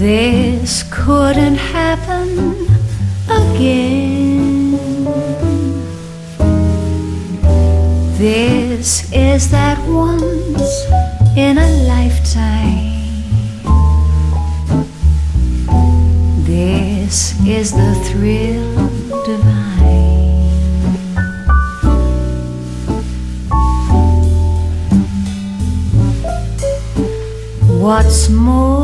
This couldn't happen again. This is that once in a lifetime. This is the thrill divine. What's more,